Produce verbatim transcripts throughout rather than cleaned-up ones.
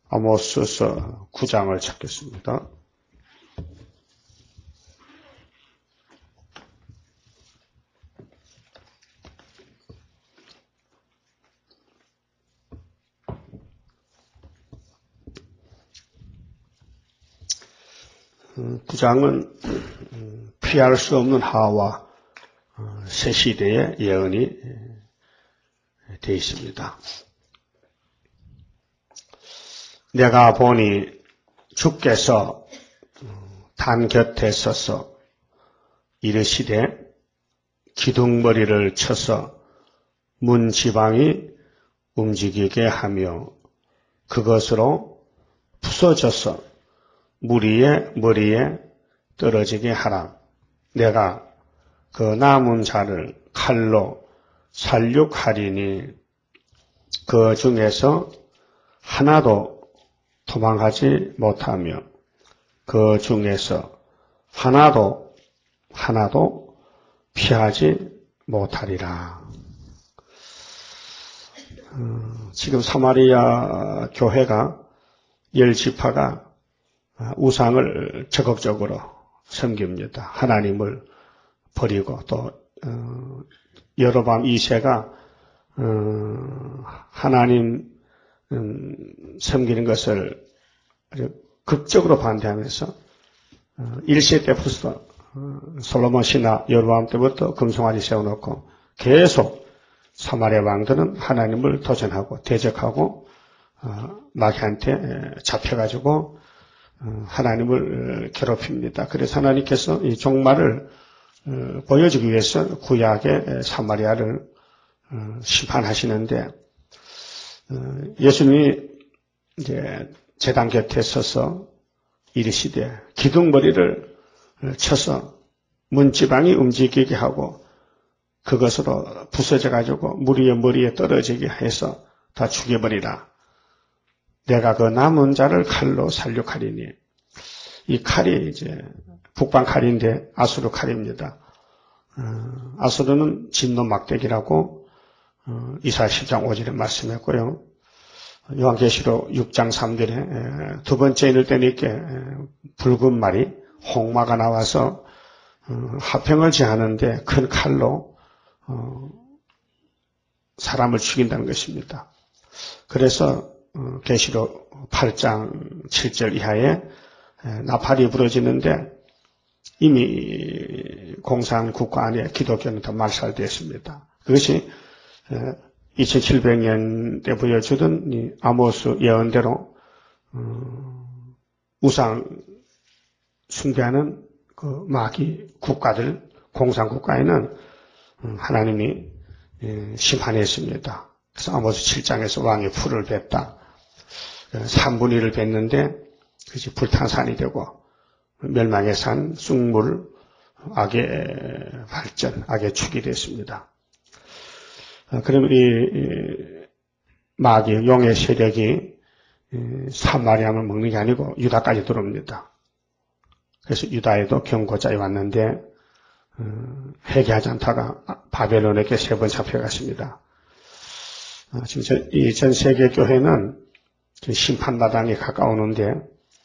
아모스서 구 장을 찾겠습니다. 구 장은 피할 수 없는 하와 새 시대의 예언이 되어 있습니다. 내가 보니 주께서 단 곁에 서서 이르시되 기둥머리를 쳐서 문 지방이 움직이게 하며 그것으로 부서져서 무리의 머리에 떨어지게 하라. 내가 그 남은 자를 칼로 살육하리니 그 중에서 하나도 도망하지 못하며 그 중에서 하나도 하나도 피하지 못하리라. 어, 지금 사마리아 교회가 열 지파가 우상을 적극적으로 섬깁니다. 하나님을 버리고 또 어, 여로보암 이 세가 어, 하나님 음, 섬기는 것을 아주 극적으로 반대하면서 어, 일 세 때부터 어, 솔로몬 신하 여로보암 때부터 금송아지 세워놓고 계속 사마리아 왕들은 하나님을 도전하고 대적하고 어, 마귀한테 잡혀가지고 어, 하나님을 괴롭힙니다. 그래서 하나님께서 이 종말을 어, 보여주기 위해서 구약의 사마리아를 어, 심판하시는데 어, 예수님이 이제 제단 곁에 서서 이르시되 기둥머리를 쳐서 문지방이 움직이게 하고 그것으로 부서져 가지고 무리의 머리에 떨어지게 해서 다 죽여버리라. 내가 그 남은 자를 칼로 살육하리니. 이 칼이 이제 북방 칼인데 아수르 칼입니다. 어, 아수르는 진노 막대기라고 어, 이사야 십 장 오 절에 말씀했고요. 요한계시록 육 장 삼 절에 에, 두 번째 인을 때니께 붉은 말이 홍마가 나와서 어, 화평을 제하는데 큰 칼로 어, 사람을 죽인다는 것입니다. 그래서 어, 계시록 팔 장 칠 절 이하에 에, 나팔이 부러지는데 이미 공산국가 안에 기독교는 더 말살되었습니다. 그것이 이천칠백 년대 보여주던 이 아모스 예언대로 어, 우상 숭배하는 그 마귀 국가들, 공산국가에는 하나님이 심판했습니다. 그래서 아모스 칠 장에서 왕이 풀을 뱉다. 삼분의 일을 뱉는데 그것이 불탄산이 되고 멸망의 산, 쑥물, 악의 발전, 악의 축이 됐습니다. 그러면 이 마귀, 용의 세력이 사마리아를 먹는 게 아니고 유다까지 들어옵니다. 그래서 유다에도 경고자에 왔는데 회개하지 않다가 바벨론에게 세 번 잡혀갔습니다. 지금 이 전 세계 교회는 심판마당에 가까우는데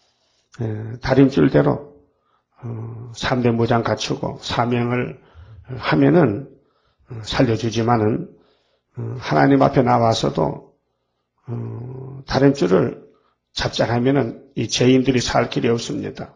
다림줄대로 삼 대 무장 갖추고 사명을 하면은 살려주지만은 하나님 앞에 나와서도 다림줄을 잡작하면은 이 죄인들이 살 길이 없습니다.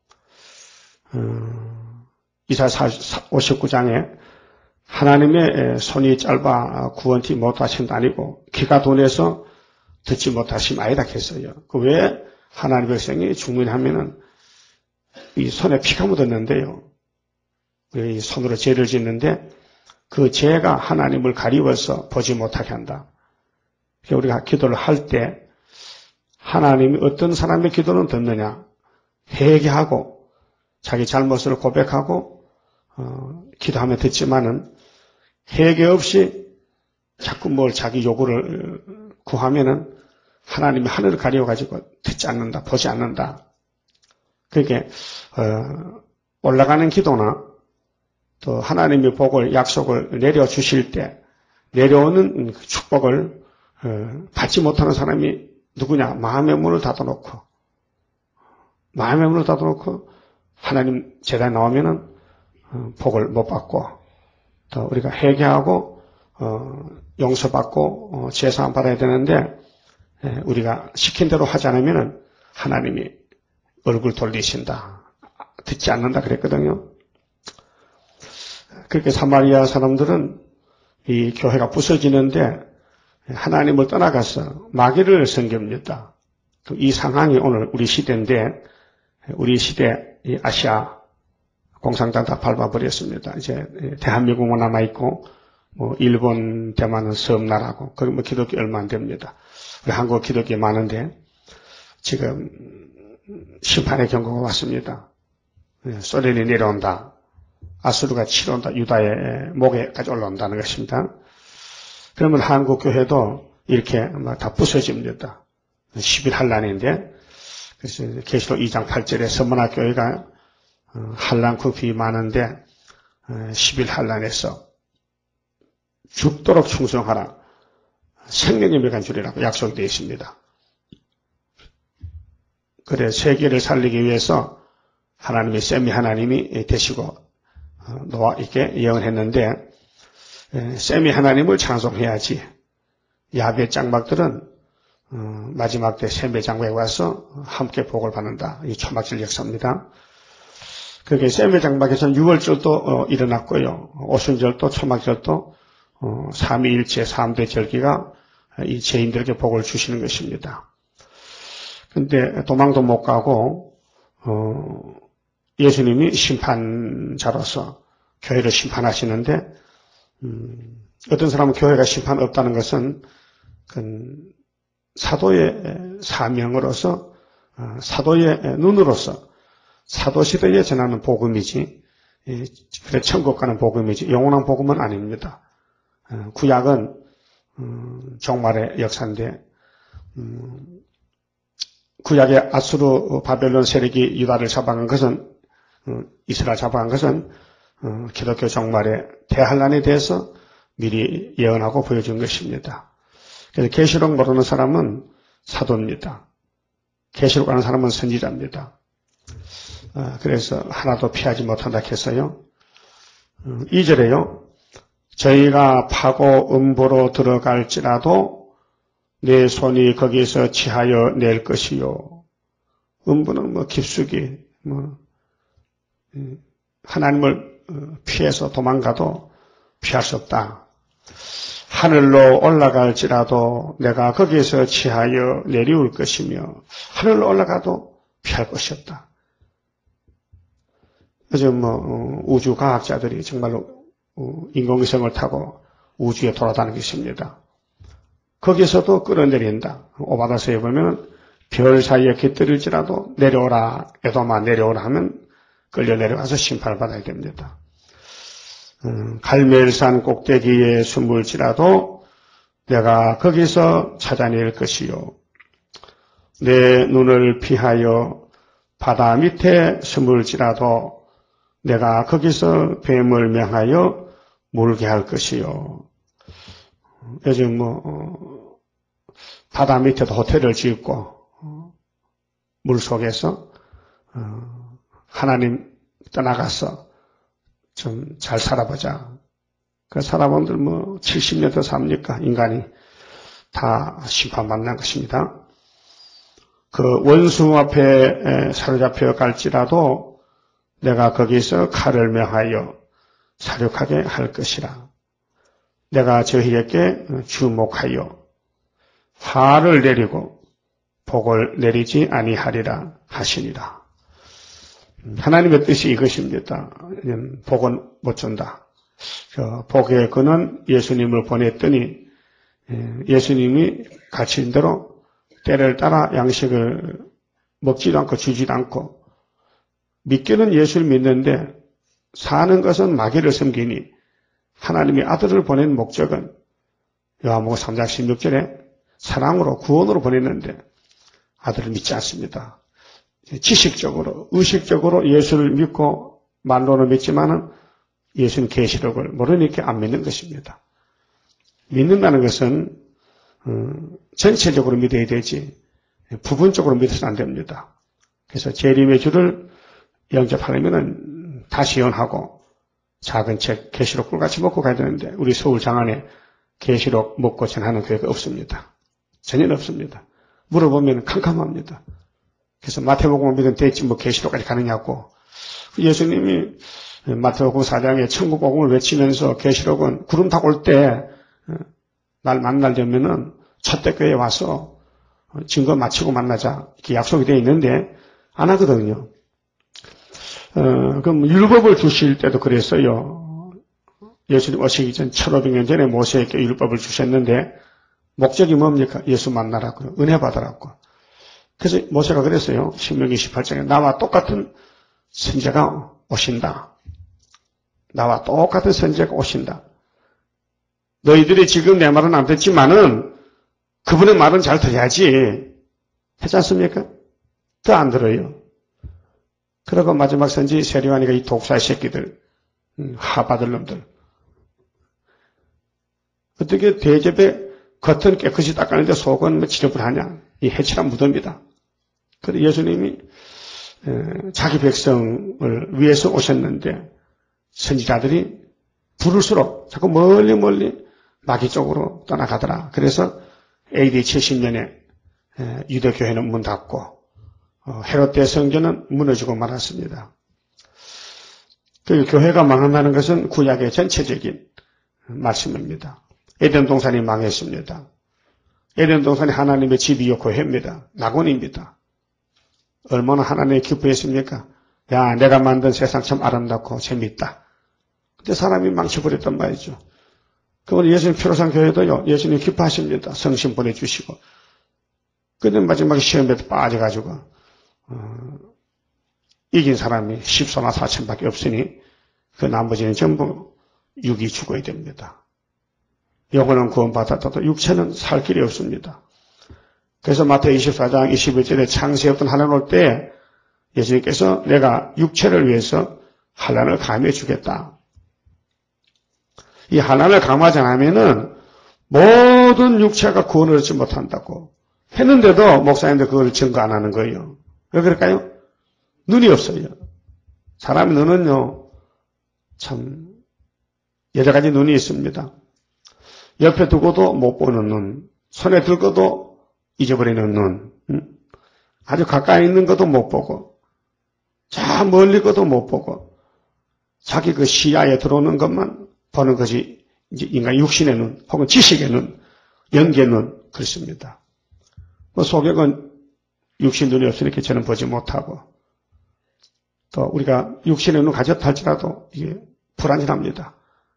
이사야 오십구 장에 하나님의 손이 짧아 구원치 못하신다 아니고 귀가 둔해서 듣지 못하심 아니다 했어요. 그 왜 하나님 백성이 죽문하면은 이 손에 피가 묻었는데요. 이 손으로 죄를 짓는데 그 죄가 하나님을 가리워서 보지 못하게 한다. 우리가 기도를 할 때 하나님이 어떤 사람의 기도는 듣느냐? 회개하고 자기 잘못을 고백하고 어, 기도하면 듣지만은 회개 없이 자꾸 뭘 자기 요구를 구하면은 하나님이 하늘을 가리워가지고 듣지 않는다, 보지 않는다. 그게 어, 올라가는 기도나 또 하나님의 복을 약속을 내려주실 때 내려오는 축복을 어, 받지 못하는 사람이 누구냐? 마음의 문을 닫아놓고, 마음의 문을 닫아놓고, 하나님 재단에 나오면은, 어, 복을 못 받고, 또 우리가 회개하고, 어, 용서받고, 어, 제사함 받아야 되는데, 예, 우리가 시킨 대로 하지 않으면은, 하나님이 얼굴 돌리신다. 듣지 않는다 그랬거든요. 그렇게 사마리아 사람들은 이 교회가 부서지는데 하나님을 떠나가서 마귀를 섬깁니다. 이 상황이 오늘 우리 시대인데 우리 시대 이 아시아 공산당 다 밟아버렸습니다. 이제 대한민국만 남아있고 뭐 일본, 대만은 섬나라고 거기 뭐 기독교 얼마 안 됩니다. 우리 한국 기독교 많은데 지금 심판의 경고가 왔습니다. 소련이 내려온다. 아수르가 치러온다. 유다의 목에까지 올라온다는 것입니다. 그러면 한국 교회도 이렇게 다 부서집니다. 십일 한란인데 그래서 계시록 이 장 팔 절에 서문학교회가 한란 급이 많은데 십일 한란에서 죽도록 충성하라. 생명의 멸관 주리라고 약속이 되어 있습니다. 그래 세계를 살리기 위해서 하나님의 셈이 하나님이 되시고 노아 이렇게 예언했는데 셈이 하나님을 찬송해야지. 야베 장막들은 마지막 때 셈의 장막에 와서 함께 복을 받는다. 이 초막절 역사입니다. 그게 셈의 장막에서는 유월절도 일어났고요. 오순절도 초막절도 삼위일체 삼 대 절기가 이 죄인들에게 복을 주시는 것입니다. 근데 도망도 못 가고 어, 예수님이 심판자로서 교회를 심판하시는데 음, 어떤 사람은 교회가 심판 없다는 것은 그 사도의 사명으로서 어, 사도의 눈으로서 사도시대에 전하는 복음이지 예, 그래 천국 가는 복음이지 영원한 복음은 아닙니다. 어, 구약은 음, 종말의 역사인데 음, 구약의 아수르 바벨론 세력이 유다를 잡아간 것은 이스라엘 잡아간 것은 기독교 종말의 대환란에 대해서 미리 예언하고 보여준 것입니다. 그래서 계시록 모르는 사람은 사도입니다. 계시록 아는 사람은 선지자입니다. 그래서 하나도 피하지 못한다 했어요. 이 절에요. 저희가 파고 음보로 들어갈지라도 내 손이 거기서 취하여 낼 것이요. 음부는 뭐 깊숙이 뭐 하나님을 피해서 도망가도 피할 수 없다. 하늘로 올라갈지라도 내가 거기에서 취하여 내려올 것이며 하늘로 올라가도 피할 것이 없다. 요즘 뭐 우주 과학자들이 정말로 인공위성을 타고 우주에 돌아다니고 있습니다. 거기서도 끌어내린다. 오바다서에 보면 별 사이에 깃들일지라도 내려오라, 에도마 내려오라 하면 끌려 내려가서 심판을 받아야 됩니다. 음, 갈멜산 꼭대기에 숨을지라도 내가 거기서 찾아낼 것이요. 내 눈을 피하여 바다 밑에 숨을지라도 내가 거기서 뱀을 명하여 물게 할 것이요. 요즘 뭐 어, 바다 밑에도 호텔을 짓고 어, 물 속에서 어, 하나님 떠나가서 좀 잘 살아보자. 그 사람들 뭐 칠십 년 더 삽니까? 인간이 다 심판받는 것입니다. 그 원수 앞에 사로잡혀 갈지라도 내가 거기서 칼을 명하여 사륙하게 할 것이라. 내가 저희에게 주목하여 화를 내리고 복을 내리지 아니하리라 하시니라. 하나님의 뜻이 이것입니다. 복은 못 준다. 복의 근은 예수님을 보냈더니 예수님이 가르친 대로 때를 따라 양식을 먹지도 않고 주지도 않고 믿기는 예수를 믿는데 사는 것은 마귀를 섬기니 하나님의 아들을 보낸 목적은 요한복음 삼 장 십육 절에 사랑으로 구원으로 보냈는데 아들을 믿지 않습니다. 지식적으로 의식적으로 예수를 믿고 말로는 믿지만은 예수님 계시록을 모르니까 안 믿는 것입니다. 믿는다는 것은 전체적으로 믿어야 되지 부분적으로 믿어서는 안 됩니다. 그래서 재림의 주를 영접하려면은 다시 연하고 작은 책 계시록 꿀같이 먹고 가야 되는데 우리 서울 장안에 계시록 먹고 전하는 교회가 없습니다. 전혀 없습니다. 물어보면 캄캄합니다. 그래서 마태복음을 믿으면 됐지 뭐 계시록까지 가느냐고. 예수님이 마태복음 사 장에 천국복음을 외치면서 계시록은 구름 타고 올 때 날 만나려면은 첫대교회에 와서 증거 마치고 만나자 이렇게 약속이 되어 있는데 안 하거든요. 어, 그럼 율법을 주실 때도 그랬어요. 예수님 오시기 전 천오백 년 전에 모세에게 율법을 주셨는데 목적이 뭡니까? 예수 만나라고요. 은혜 받으라고. 그래서 모세가 그랬어요. 신명기 십팔 장에 나와 똑같은 선지자가 오신다. 나와 똑같은 선지자가 오신다. 너희들이 지금 내 말은 안 듣지만은 그분의 말은 잘 들어야지. 했지 않습니까? 더 안 들어요. 그러고 마지막 선지 세리와니가 이 독사의 새끼들, 하바들 놈들. 어떻게 대접에 겉은 깨끗이 닦았는데 속은 지저분하냐. 이 해칠한 무덤이다. 그래서 예수님이 자기 백성을 위해서 오셨는데 선지자들이 부를수록 자꾸 멀리 멀리 마귀 쪽으로 떠나가더라. 그래서 에이디 칠십 년에 유대교회는 문 닫고 헤롯 대성전은 무너지고 말았습니다. 그 교회가 망한다는 것은 구약의 전체적인 말씀입니다. 에덴 동산이 망했습니다. 에덴 동산이 하나님의 집이요 교회입니다. 낙원입니다. 얼마나 하나님이 기뻐했습니까? 야, 내가 만든 세상 참 아름답고 재밌다. 근데 사람이 망쳐버렸단 말이죠. 그건 예수님 표로상 교회도요, 예수님 기뻐하십니다. 성신 보내주시고. 근데 마지막에 시험에 빠져가지고, 어, 이긴 사람이 십소나 사천밖에 없으니, 그 나머지는 전부 육이 죽어야 됩니다. 영혼은 구원받았다도 육체는 살 길이 없습니다. 그래서 마태복음 이십사 장 이십일 절에 창세 없던 환란 올 때 예수님께서 내가 육체를 위해서 환란을 감해 주겠다. 이 환란을 감하지 않으면은 모든 육체가 구원을 얻지 못한다고 했는데도 목사님들 그걸 증거 안 하는 거예요. 왜 그럴까요? 눈이 없어요. 사람의 눈은요, 참 여러 가지 눈이 있습니다. 옆에 두고도 못 보는 눈, 손에 들고도 잊어버리는 눈, 아주 가까이 있는 것도 못 보고, 저 멀리 것도 못 보고, 자기 그 시야에 들어오는 것만 보는 것이 이제 인간 육신의 눈, 혹은 지식의 눈, 영계의 눈, 그렇습니다. 뭐 소경은 육신 눈이 없으니까 저는 보지 못하고, 또 우리가 육신의 눈 가졌다 할지라도 이게 불안전합니다.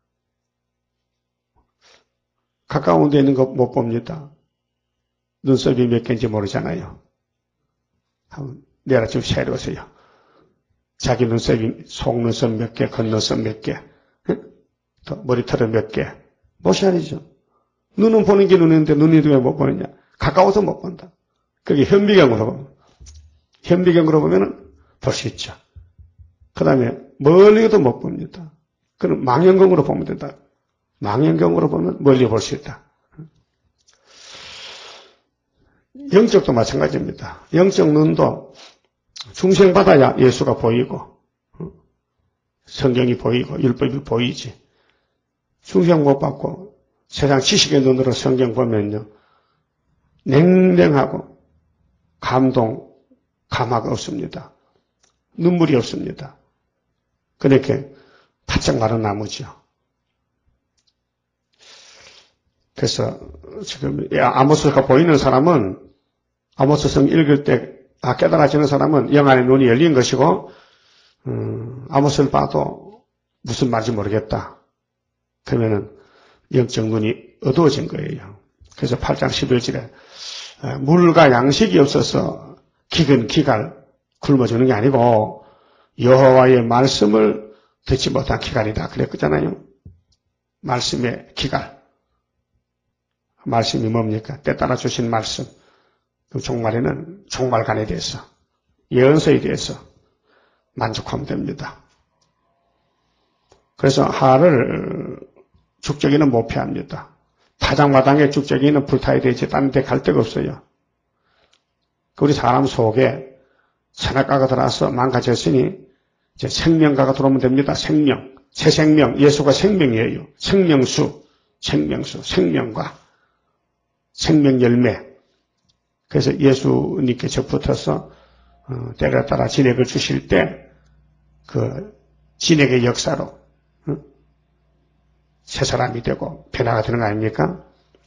가까운 데 있는 거 못 봅니다. 눈썹이 몇 개인지 모르잖아요. 한번 내일 아침 세려보세요. 자기 눈썹이 속눈썹 몇 개, 겉눈썹 몇 개, 또 머리털은 몇 개. 모시아니죠. 눈은 보는 게 눈인데 눈이 왜 못 보느냐. 가까워서 못 본다. 그게 현미경으로 보면. 현미경으로 보면 볼 수 있죠. 그 다음에 멀리도 못 봅니다. 그럼 망원경으로 보면 된다. 망원경으로 보면 멀리 볼 수 있다. 영적도 마찬가지입니다. 영적 눈도 중생받아야 예수가 보이고 성경이 보이고 율법이 보이지. 중생 못 받고 세상 지식의 눈으로 성경 보면요. 냉랭하고 감동, 감화가 없습니다. 눈물이 없습니다. 그러니까 바짝 마른 나무죠. 그래서 지금 아모스가 보이는 사람은 아모스성 읽을 때 아, 깨달아지는 사람은 영 안의 눈이 열린 것이고 음, 아모스를 봐도 무슨 말인지 모르겠다. 그러면은 영적 눈이 어두워진 거예요. 그래서 팔 장 십일 절에 물과 양식이 없어서 기근 기갈 굶어주는 게 아니고 여호와의 말씀을 듣지 못한 기갈이다. 그랬잖아요. 말씀의 기갈. 말씀이 뭡니까? 때따라 주신 말씀. 그 종말에는 종말간에 대해서, 예언서에 대해서 만족하면 됩니다. 그래서 하를 죽적이는 못 피합니다. 타작마당에 죽적이는 불타야 되지 딴 데 갈 데가 없어요. 우리 사람 속에 선악과가 들어와서 망가졌으니 이제 생명과가 들어오면 됩니다. 생명, 새 생명, 예수가 생명이에요. 생명수, 생명수, 생명과 생명 열매. 그래서 예수님께 접붙어서 어, 때려 따라 진액을 주실 때 그 진액의 역사로 어? 새 사람이 되고 변화가 되는 거 아닙니까?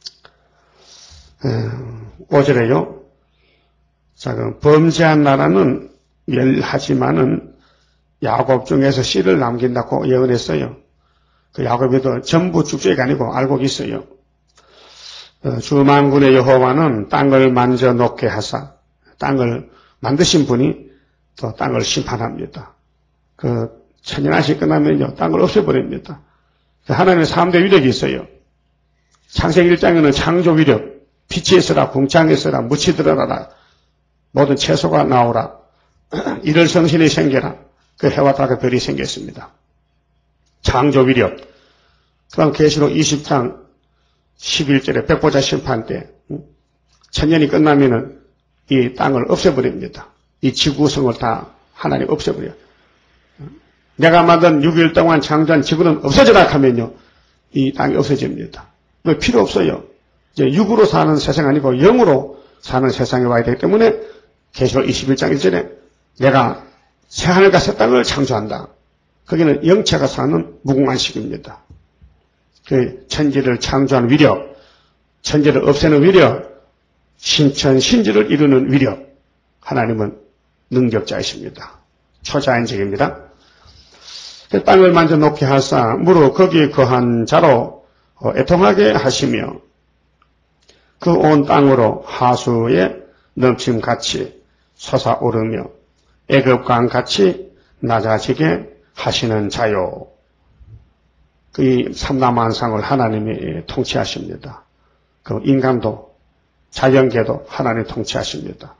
어, 오 절에요. 자, 그 범죄한 나라는 멸하지만은 야곱 중에서 씨를 남긴다고 예언했어요. 그 야곱이도 전부 죽죄가 아니고 알고 있어요. 어, 주만군의 여호와는 땅을 만져 놓게 하사 땅을 만드신 분이 또 땅을 심판합니다. 그 천년하시 끝나면요 땅을 없애버립니다. 하나님의 삼 대 위력이 있어요. 창세기 일 장에는 창조 위력, 빛이 있어라, 궁창이 있어라, 무치 드러나라, 모든 채소가 나오라, 일월 성신이 생겨라. 그 해와 달과 별이 생겼습니다. 창조 위력. 그 다음 계시록 이십 장 십일 절에 백보자 심판 때 천년이 끝나면은 이 땅을 없애버립니다. 이 지구성을 다 하나님 없애버려요. 내가 만든 육 일 동안 창조한 지구는 없어져라 하면요 이 땅이 없어집니다. 왜 필요 없어요. 이제 육으로 사는 세상 아니고 영으로 사는 세상에 와야 되기 때문에 계시록 이십일 장 일 절에 내가 새하늘과 새 땅을 창조한다. 거기는 영체가 사는 무궁한식입니다. 그 천지를 창조한 위력, 천지를 없애는 위력, 신천, 신지를 이루는 위력, 하나님은 능력자이십니다. 초자연적입니다. 그 땅을 만져 놓게 하사 무로 거기에 거한 자로 애통하게 하시며 그 온 땅으로 하수의 넘침같이 솟아오르며 애굽강 같이 낮아지게 하시는 자요. 그 삼라만상을 하나님이 통치하십니다. 그 인간도 자연계도 하나님이 통치하십니다.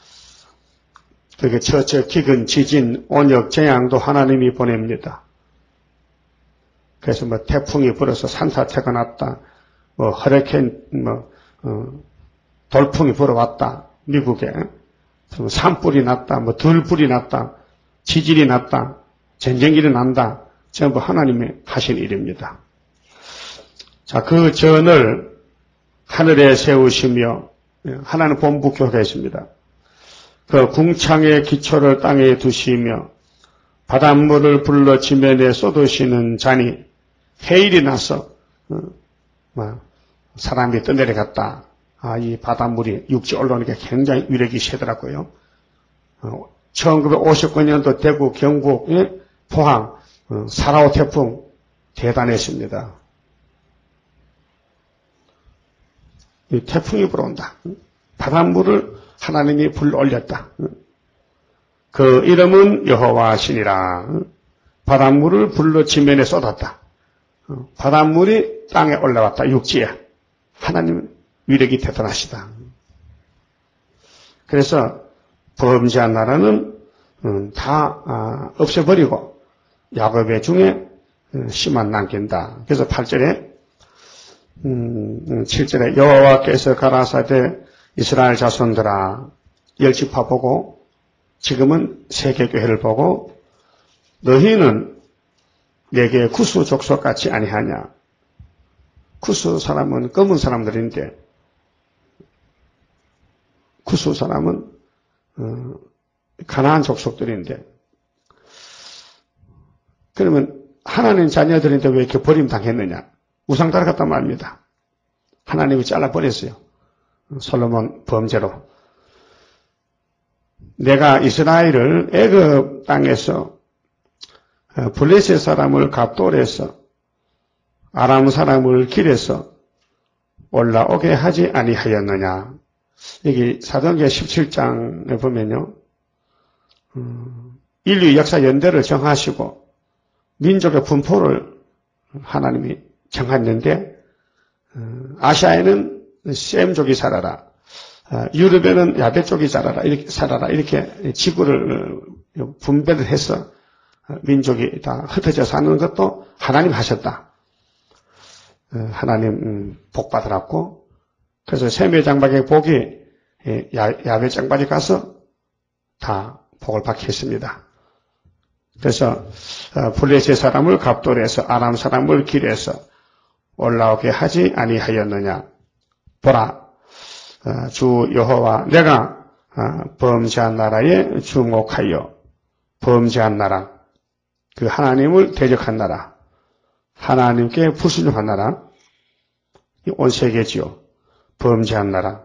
그게 처처 기근 지진 온역 재앙도 하나님이 보냅니다. 그래서 뭐 태풍이 불어서 산사태가 났다, 뭐 허리케인 뭐 어, 돌풍이 불어왔다, 미국에 산불이 났다, 뭐 들불이 났다, 지진이 났다, 전쟁이 난다. 전부 하나님이 하신 일입니다. 자, 그 전을 하늘에 세우시며 하나님 본부교가 있습니다. 그 궁창의 기초를 땅에 두시며 바닷물을 불러 지면에 쏟으시는 자니 해일이 나서 어, 뭐, 사람이 떠내려갔다. 아, 이 바닷물이 육지 올라오니까 굉장히 위력이 세더라고요. 어, 천구백오십구 년도 대구, 경북, 예? 포항, 어, 사라오 태풍 대단했습니다. 이 태풍이 불어온다. 바닷물을 하나님이 불러 올렸다. 그 이름은 여호와시니라. 바닷물을 불러 지면에 쏟았다. 바닷물이 땅에 올라왔다. 육지에. 하나님 위력이 대단하시다. 그래서 범죄한 나라는 다 없애버리고 야곱의 중에 씨만 남긴다. 그래서 팔 절에 칠 절에 여호와께서 가라사대 이스라엘 자손들아 열 지파 보고 지금은 세계교회를 보고 너희는 내게 구수 족속 같이 아니하냐. 구수 사람은 검은 사람들인데 구수 사람은 어, 가나안 족속들인데 그러면 하나님 자녀들인데 왜 이렇게 버림당했느냐. 우상 따라갔단 말입니다. 하나님이 잘라버렸어요. 솔로몬 범죄로. 내가 이스라엘을 애굽 땅에서 블레셋 사람을 갑돌에서 아람 사람을 길에서 올라오게 하지 아니하였느냐. 여기 사도행전 십칠 장에 보면요. 인류 역사 연대를 정하시고 민족의 분포를 하나님이 정했는데 아시아에는 셈족이 살아라. 유럽에는 야베족이 살아라. 이렇게 살아라. 이렇게 지구를 분배를 해서 민족이 다 흩어져 사는 것도 하나님 하셨다. 하나님 복 받으라고. 그래서 세매장막의 복이 야외 장발이 가서 다 복을 받게 했습니다. 그래서 블레셋 사람을 갑돌에서 아람 사람을 길에서 올라오게 하지 아니하였느냐. 보라, 주 여호와 내가 범죄한 나라에 주목하여 범죄한 나라, 그 하나님을 대적한 나라, 하나님께 불순종한 나라, 온 세계지요. 범죄한 나라,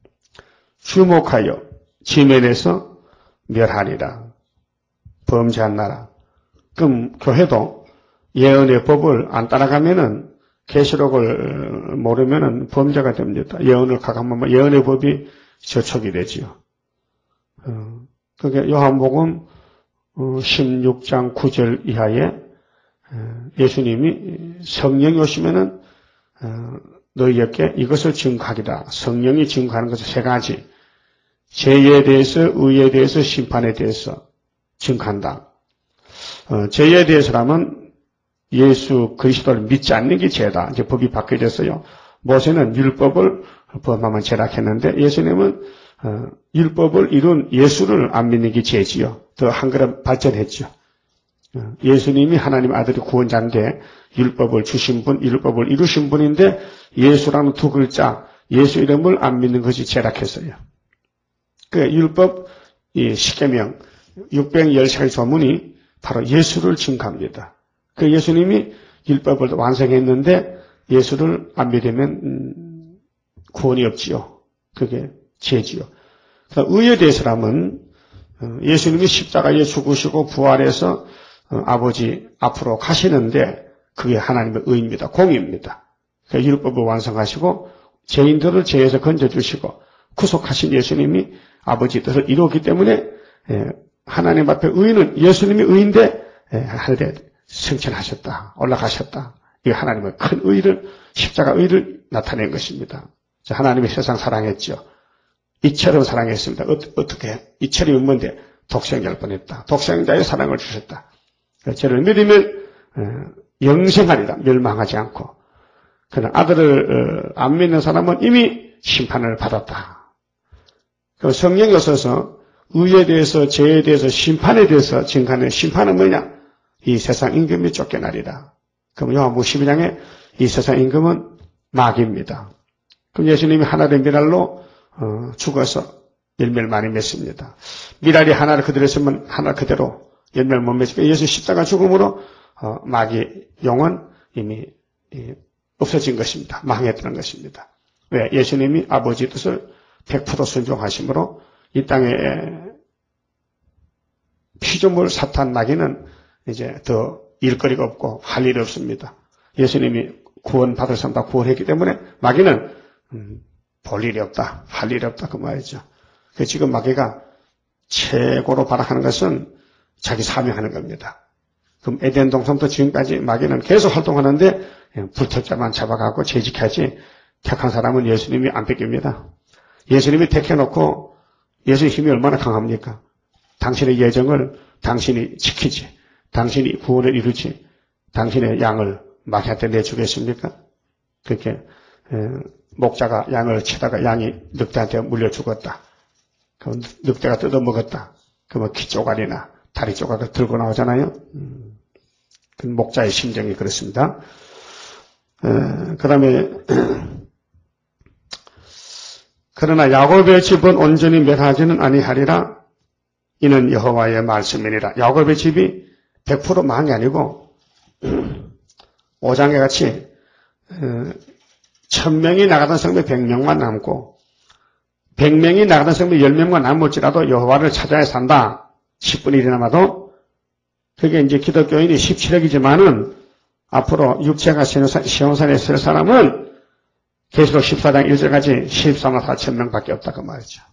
주목하여 지면에서 멸하리라. 범죄한 나라. 그럼 교회도 예언의 법을 안 따라가면은 계시록을 모르면은 범죄가 됩니다. 예언을 가감하면 예언의 법이 저촉이 되지요. 어, 그게 요한복음 십육 장 구 절 이하에 예수님이 성령이 오시면은 너희에게 이것을 증거하리라. 성령이 증거하는 것은 세 가지. 죄에 대해서, 의에 대해서, 심판에 대해서 증거한다. 어, 죄에 대해서라면 예수 그리스도를 믿지 않는 게 죄다. 이제 법이 바뀌어졌어요. 모세는 율법을 범하면 죄라 했는데 예수님은 어, 율법을 이룬 예수를 안 믿는 게 죄지요. 더 한 걸음 발전했죠. 어, 예수님이 하나님 아들이 구원자인데 율법을 주신 분, 율법을 이루신 분인데 예수라는 두 글자, 예수 이름을 안 믿는 것이 죄라 했어요. 그 율법, 이 십계명, 육백십 가지 조문이 바로 예수를 증거합니다. 그 예수님이 율법을 완성했는데 예수를 안 믿으면 음, 구원이 없지요. 그게 죄지요. 의에 대해서라면 예수님이 십자가에 죽으시고 부활해서 아버지 앞으로 가시는데 그게 하나님의 의입니다. 공의입니다. 그 율법을 완성하시고 죄인들을 죄에서 건져주시고 구속하신 예수님이 아버지 뜻을 이루었기 때문에 하나님 앞에 의인은 예수님이 의인데 하늘에 승천하셨다. 올라가셨다. 이게 하나님의 큰 의를, 십자가 의를 나타낸 것입니다. 하나님이 세상 사랑했죠. 이처럼 사랑했습니다. 어떻게? 이처럼이 뭔데? 독생자를 보냈다. 독생자의 사랑을 주셨다. 저를 믿으면 영생하리라. 멸망하지 않고. 그러나 아들을 안 믿는 사람은 이미 심판을 받았다. 성령이 오셔서 의에 대해서, 죄에 대해서, 심판에 대해서 증거하는 심판은 뭐냐? 이 세상 임금이 쫓겨나리라. 그럼 요한복음 십이 장에 이 세상 임금은 마귀입니다. 그럼 예수님이 하나의 미랄로 어, 죽어서 열매를 많이 맺습니다. 미랄이 하나를 그대로 했으면 하나 그대로 열매를 못 맺으니까 예수 십자가 죽음으로 어, 마귀 영은 이미 이, 없어진 것입니다. 망했다는 것입니다. 왜? 예수님이 아버지 뜻을 백 퍼센트 순종하심으로 이 땅에 피조물 사탄 마귀는 이제 더 일거리가 없고 할 일이 없습니다. 예수님이 구원받을 사람 다 구원했기 때문에 마귀는 음, 볼 일이 없다, 할 일이 없다 그 말이죠. 그 지금 마귀가 최고로 바라하는 것은 자기 사명하는 겁니다. 그럼 에덴 동산부터 지금까지 마귀는 계속 활동하는데 불특자만 잡아가고 재직하지 택한 사람은 예수님이 안 뺏깁니다. 예수님이 택해놓고 예수의 힘이 얼마나 강합니까? 당신의 예정을 당신이 지키지. 당신이 구원을 이루지. 당신의 양을 마귀한테 내주겠습니까? 그렇게 목자가 양을 치다가 양이 늑대한테 물려 죽었다. 그럼 늑대가 뜯어먹었다. 그러면 귀 쪼가리나 다리 조각을 들고 나오잖아요. 음, 그 목자의 심정이 그렇습니다. 그 다음에 그러나 야곱의 집은 온전히 멸하지는 아니하리라. 이는 여호와의 말씀이니라. 야곱의 집이 백 퍼센트 망한 게 아니고 오 장에 같이 천 명이 나가던 성에 백 명만 남고 백 명이 나가던 성에 열 명만 남을지라도 여호와를 찾아야 산다. 십분의 일이 남아도. 그게 이제 기독교인이 십칠억이지만은 앞으로 육체가 시온산에 설 사람은 계시록 십사 장 일 절까지 십사만 사천 명밖에 없다 그 말이죠.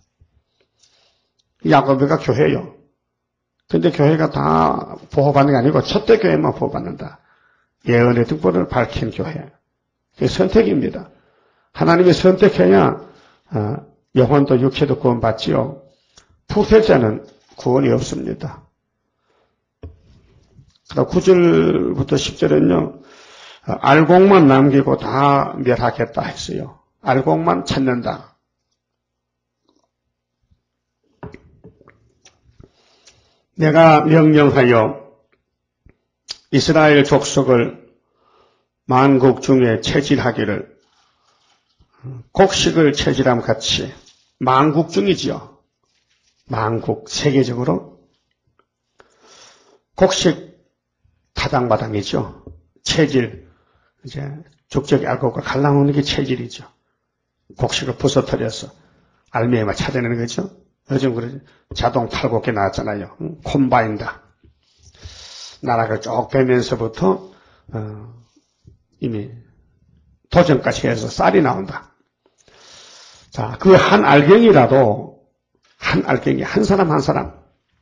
야곱이가 교회요. 근데 교회가 다 보호받는 게 아니고 첫대 교회만 보호받는다. 예언의 등불을 밝힌 교회. 그게 선택입니다. 하나님이 선택해야 영혼도 육체도 구원받지요. 부패자는 구원이 없습니다. 구 절부터 십 절은요. 알곡만 남기고 다 멸하겠다 했어요. 알곡만 찾는다. 내가 명령하여 이스라엘 족속을 만국 중에 체질하기를 곡식을 체질함 같이 만국 중이지요. 만국 세계적으로 곡식 타당마당이죠. 체질 이제 족적이 알곡과 갈라놓는 게 체질이죠. 곡식을 부서뜨려서 알맹이만 찾아내는 거죠. 요즘 그러죠. 자동 탈곡기 나왔잖아요. 콤바인다. 나락을 쭉 빼면서부터 어, 이미 도전까지 해서 쌀이 나온다. 자, 그 한 알갱이라도 한 알갱이 한 사람 한 사람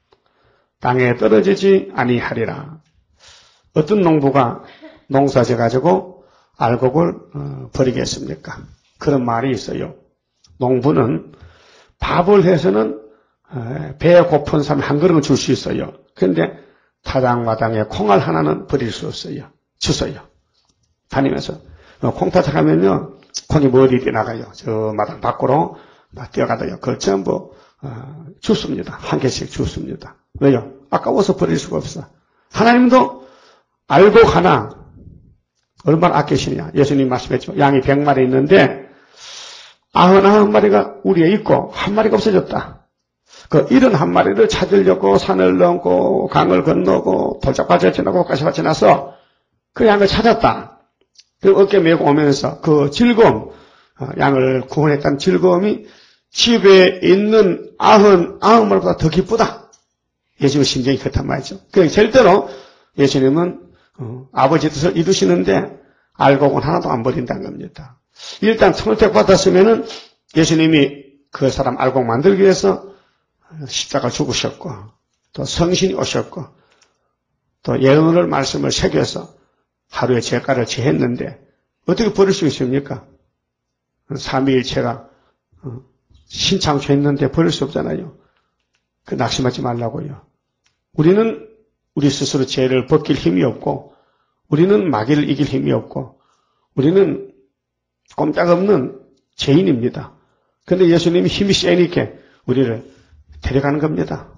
땅에 떨어지지 아니하리라. 어떤 농부가 농사져 가지고 알곡을 어, 버리겠습니까? 그런 말이 있어요. 농부는 밥을 해서는 배에 고픈 사람 한 그릇을 줄 수 있어요. 그런데 타당마당에 콩알 하나는 버릴 수 없어요. 주워요. 다니면서 콩타작 하면요 콩이 멀리 뛰어나가요. 저 마당 밖으로 막 뛰어가다요. 그걸 전부 어, 줍습니다. 한 개씩 줍습니다. 왜요? 아까워서 버릴 수가 없어. 하나님도 알곡 하나 얼마나 아끼시냐. 예수님 말씀했죠. 양이 백 마리 있는데 아흔아홉 마리가 우리에 있고 한 마리가 없어졌다. 그 일흔 한 마리를 찾으려고 산을 넘고 강을 건너고 돌짝밭을 지나고 가시밭을 지나서 그 양을 찾았다. 그 어깨 메고 오면서 그 즐거움, 양을 구원했다는 즐거움이 집에 있는 아흔아홉 마리보다 더 기쁘다. 예수님의 심정이 그렇단 말이죠. 그러니까 절대로 예수님은 어, 아버지 뜻을 이루시는데 알곡은 하나도 안 버린다는 겁니다. 일단 선택 받았으면은 예수님이 그 사람 알곡 만들기 위해서 십자가 죽으셨고 또 성신이 오셨고 또 예언을 말씀을 새겨서 하루에 제가를 지했는데 어떻게 버릴 수 있습니까? 삼위일체가 신창조했는데 버릴 수 없잖아요. 그 낙심하지 말라고요. 우리는 우리 스스로 죄를 벗길 힘이 없고 우리는 마귀를 이길 힘이 없고 우리는 꼼짝없는 죄인입니다. 그런데 예수님이 힘이 세니까 우리를 데려가는 겁니다.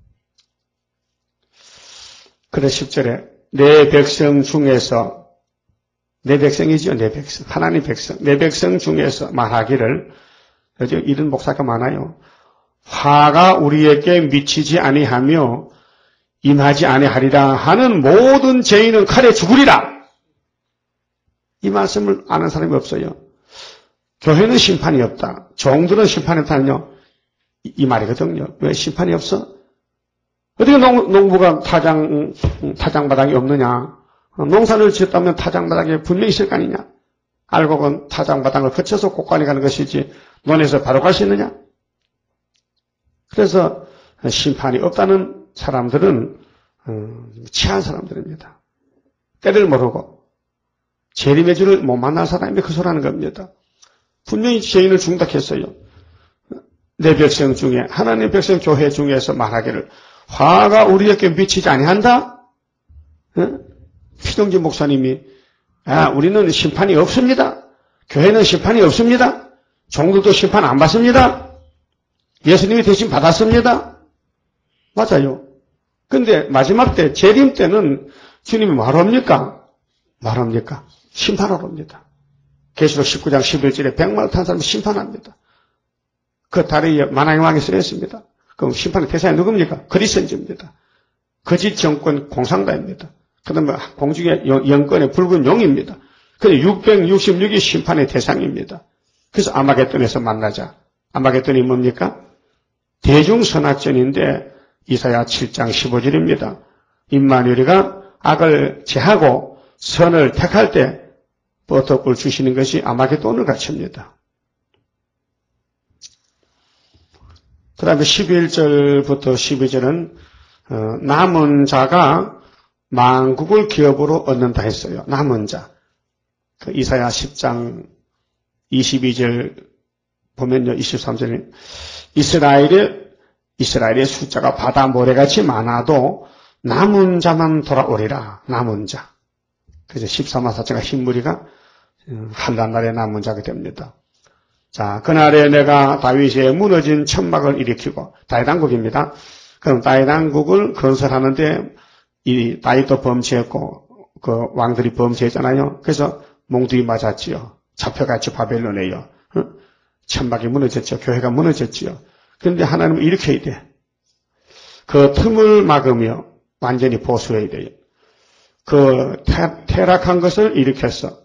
그래 십 절에 내 백성 중에서 내 백성이죠. 내 백성. 하나님 백성. 내 백성 중에서 말하기를 요즘 이런 목사가 많아요. 화가 우리에게 미치지 아니하며 임하지 아니하리라 하는 모든 죄인은 칼에 죽으리라. 이 말씀을 아는 사람이 없어요. 교회는 심판이 없다. 종들은 심판이 없다는요. 이, 이 말이거든요. 왜 심판이 없어? 어떻게 농, 농부가 타장, 타장바닥이 없느냐? 농사를 지었다면 타장바닥에 분명히 있을 거 아니냐? 알곡은 타장바닥을 거쳐서 곳간에 가는 것이지 논에서 바로 갈 수 있느냐? 그래서 심판이 없다는 사람들은 음, 취한 사람들입니다. 때를 모르고 재림의 주를 못 만날 사람이 그 소리하는 겁니다. 분명히 죄인을 중닥했어요. 내 백성 중에 하나님 백성 교회 중에서 말하기를 화가 우리에게 미치지 아니한다. 어? 피동지 목사님이 아, 우리는 심판이 없습니다. 교회는 심판이 없습니다. 종들도 심판 안 받습니다. 예수님이 대신 받았습니다. 맞아요. 근데 마지막 때 재림 때는 주님이 말합니까? 말합니까? 심판하러 옵니다. 계시록 십구 장 십일 절에 백마를 탄 사람이 심판합니다. 그 다리에 만왕의 왕이 쓰였습니다. 그럼 심판의 대상이 누굽니까? 그리스도입니다. 거짓 정권 공산당입니다. 그 다음에 공중의 영권의 붉은 용입니다. 그래서 육백육십육이 심판의 대상입니다. 그래서 아마겟돈에서 만나자. 아마겟돈이 뭡니까? 대중선악전인데 이사야 칠 장 십오 절입니다. 임마누엘이가 악을 제하고 선을 택할 때 버터꿀 주시는 것이 아마겟돈을 갖춥니다. 그 다음에 십일 절부터 십이 절은 어, 남은 자가 만국을 기업으로 얻는다 했어요. 남은 자. 그 이사야 십 장 이십이 절 보면요. 이십삼 절에 이스라엘의 이스라엘의 숫자가 바다 모래같이 많아도 남은 자만 돌아오리라. 남은 자. 그래서 십삼만 사천가 흰무리가 한란날에 남은 자가 됩니다. 자, 그날에 내가 다윗의 무너진 천막을 일으키고, 다윗왕국입니다. 그럼 다윗 왕국을 건설하는데 이 다윗도 범죄했고 그 왕들이 범죄했잖아요. 그래서 몽둥이 맞았지요. 잡혀갔죠. 바벨론에요. 천막이 무너졌죠. 교회가 무너졌지요. 그런데 하나님은 이렇게 해야 돼. 그 틈을 막으며 완전히 보수해야 돼요. 그 퇴락한 것을 일으켜서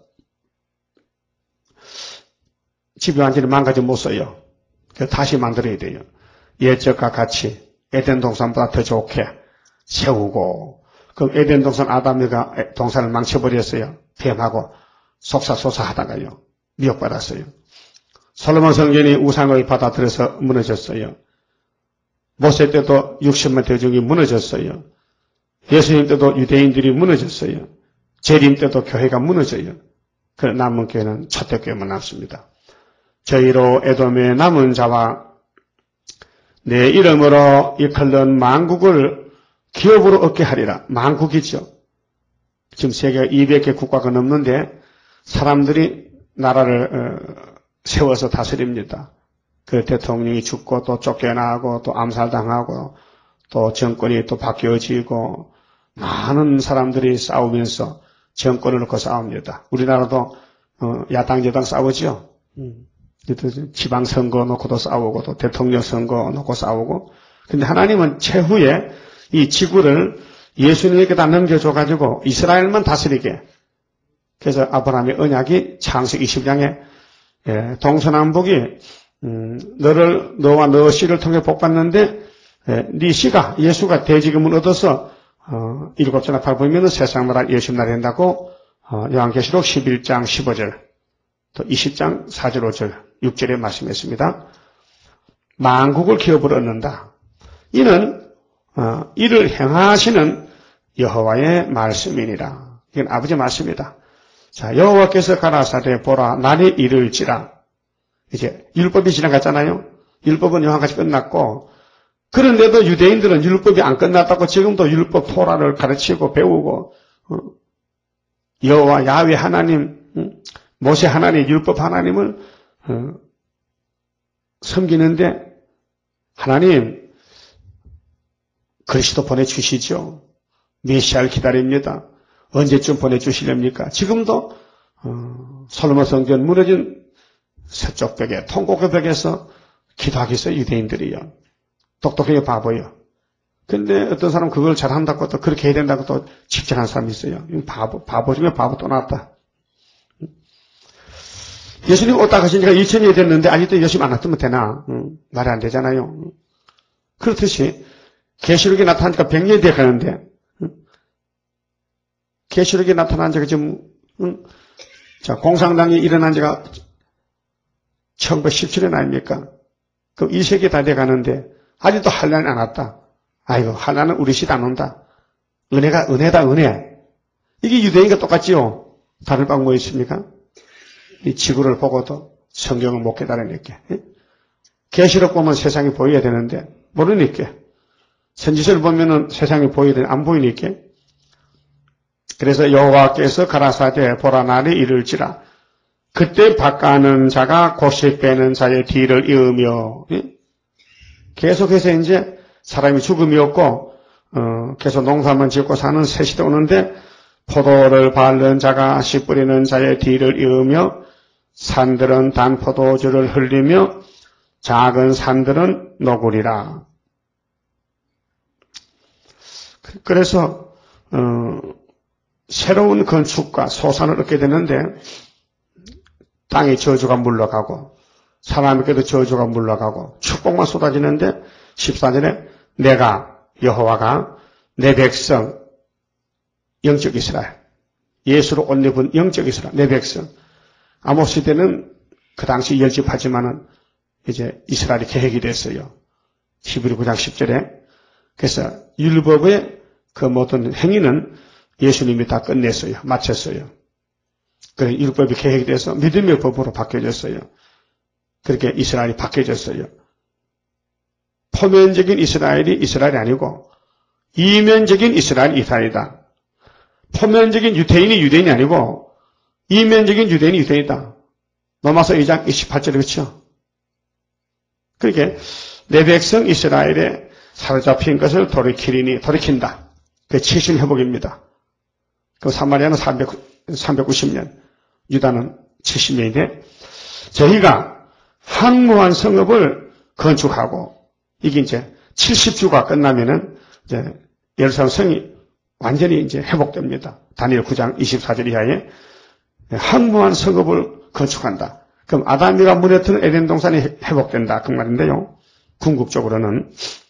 집이 완전히 망가져 못 써요. 다시 만들어야 돼요. 옛적과 같이 에덴 동산보다 더 좋게 세우고, 그 에덴 동산 아담이가 동산을 망쳐버렸어요. 뱀하고 속사소사 하다가요. 미혹받았어요. 솔로몬 성전이 우상을 받아들여서 무너졌어요. 모세 때도 육십만 대중이 무너졌어요. 예수님 때도 유대인들이 무너졌어요. 재림 때도 교회가 무너져요. 그 남은 교회는 초대교회만 남습니다. 저희로 에돔의 남은 자와 내 이름으로 이끌는 만국을 기업으로 얻게 하리라. 만국이죠. 지금 세계 이백 개 국가가 넘는데 사람들이 나라를 세워서 다스립니다. 그 대통령이 죽고 또 쫓겨나고 또 암살당하고 또 정권이 또 바뀌어지고 많은 사람들이 싸우면서 정권을 놓고 싸웁니다. 우리나라도 야당 여당 싸우죠. 지방선거 놓고도 싸우고 또 대통령 선거 놓고 싸우고. 근데 하나님은 최후에 이 지구를 예수님에게다 넘겨줘가지고 이스라엘만 다스리게. 그래서 아브라함의 언약이 창세기 이십 장에 예, 동서남북이 음, 너를 너와 너 씨를 통해 복받는데 예, 네 씨가 예수가 대지금을 얻어서 어, 일곱 째나 밟으면 세상 나라 예수 나라 된다고 어, 요한계시록 십일 장 십오 절 또 이십 장 사 절 오 절 육 절에 말씀했습니다. 만국을 기업으로 얻는다. 이는 어, 이를 행하시는 여호와의 말씀이니라. 이건 아버지 말씀이다. 자, 여호와께서 가라사대 보라 날이 이를지라. 이제 율법이 지나갔잖아요. 율법은 요한까지 끝났고, 그런데도 유대인들은 율법이 안 끝났다고 지금도 율법 토라를 가르치고 배우고 어, 여호와 야훼 하나님, 음, 모세 하나님, 율법 하나님을 어, 섬기는데 하나님 그리스도 보내주시죠. 메시아를 기다립니다. 언제쯤 보내주시렵니까? 지금도 어, 솔로몬 성전 무너진 서쪽 벽에 통곡의 벽에서 기도하기 있어요. 유대인들이요. 똑똑하게 바보요. 근데 어떤 사람 그걸 잘한다고 또 그렇게 해야 된다고 또 직전한 사람이 있어요. 바보, 바보 중에 바보 또 나왔다. 예수님 오다 가신 지가 이천 년이 됐는데 아직도 예수님 안 왔으면 되나? 응, 말이 안 되잖아요. 그렇듯이 계시록에 나타난 지가 백 년이 돼 가는데 계시록에 나타난 지가 지금 응? 자 공산당이 일어난 지가 천구백십칠 년 아닙니까? 그럼 이 세기 다 돼 가는데 아직도 환란이 안 왔다. 아이고 환란은 우리 시대 안 온다. 은혜가 은혜다 은혜. 이게 유대인과 똑같지요. 다를 바가 뭐 있습니까? 이 지구를 보고도 성경을 못 깨달으니까. 계시록 보면 세상이 보여야 되는데 모르니까. 선지서를 보면은 세상이 보여야 되는데 안 보이니까. 그래서 여호와께서 가라사대 보라 날이 이를지라. 그때 바가는 자가 곡식 빼는 자의 뒤를 이으며 계속해서 이제 사람이 죽음이 없고 어, 계속 농사만 짓고 사는 새 시대 오는데 포도를 밟는 자가 씨 뿌리는 자의 뒤를 이으며 산들은 단 포도주를 흘리며 작은 산들은 녹으리라. 그래서 어, 새로운 건축과 소산을 얻게 되는데 땅의 저주가 물러가고 사람에게도 저주가 물러가고 축복만 쏟아지는데 십사 절에 내가 여호와가 내 백성 영적 이스라엘 예수로 옷 입은 영적 이스라엘 내 백성 아모스 시대는 그 당시 열집하지만은 이제 이스라엘이 계획이 됐어요. 히브리 구 장 십 절에 그래서 율법의 그 모든 행위는 예수님이 다 끝냈어요. 마쳤어요. 그래 율법이 계획이 돼서 믿음의 법으로 바뀌어졌어요. 그렇게 이스라엘이 바뀌어졌어요. 포면적인 이스라엘이 이스라엘이 아니고 이면적인 이스라엘이 이스라엘이다. 포면적인 유대인이 유대인이 아니고 이면적인 유대인이 유대인이다. 로마서 이 장 이십팔 절에 그렇죠. 그렇게 내 백성 이스라엘의 사로잡힌 것을 돌이키리니, 돌이킨다. 그 칠십 회복입니다. 그 사마리아는 삼백구십 년, 유다는 칠십 년인데, 저희가 황무한 성읍을 건축하고, 이게 이제 칠십 주가 끝나면은, 이제 예루살렘 성이 완전히 이제 회복됩니다. 다니엘 구 장 이십사 절 이하에 황무한 성읍을 건축한다. 그럼 아담이가 무너뜨린 에덴 동산이 회복된다. 그 말인데요. 궁극적으로는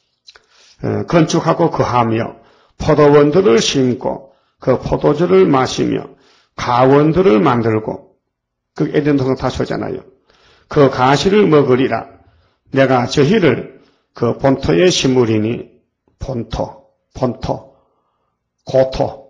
건축하고 거하며 포도원들을 심고 그 포도주를 마시며 가원들을 만들고 그 에덴 동산 다소잖아요. 그 가시를 먹으리라. 내가 저희를 그 본토에 심으리니 본토, 본토, 고토,